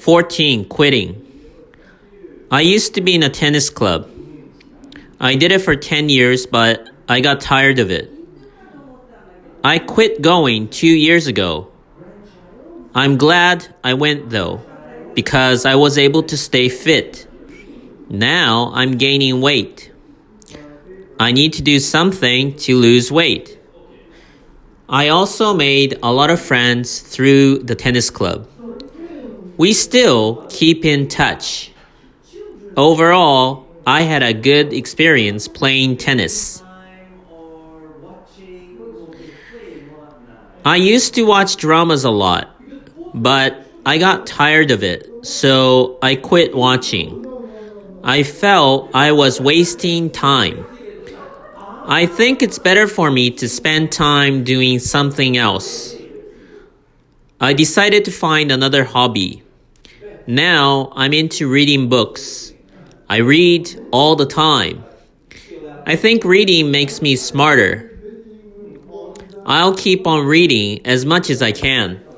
14. Quitting. I used to be in a tennis club. I did it for 10 years, but I got tired of it. I quit going 2 years ago. I'm glad I went though, because I was able to stay fit. Now I'm gaining weight. I need to do something to lose weight. I also made a lot of friends through the tennis club. We still keep in touch. Overall, I had a good experience playing tennis. I used to watch dramas a lot, but I got tired of it, so I quit watching. I felt I was wasting time. I think it's better for me to spend time doing something else. I decided to find another hobby. Now I'm into reading books. I read all the time. I think reading makes me smarter. I'll keep on reading as much as I can.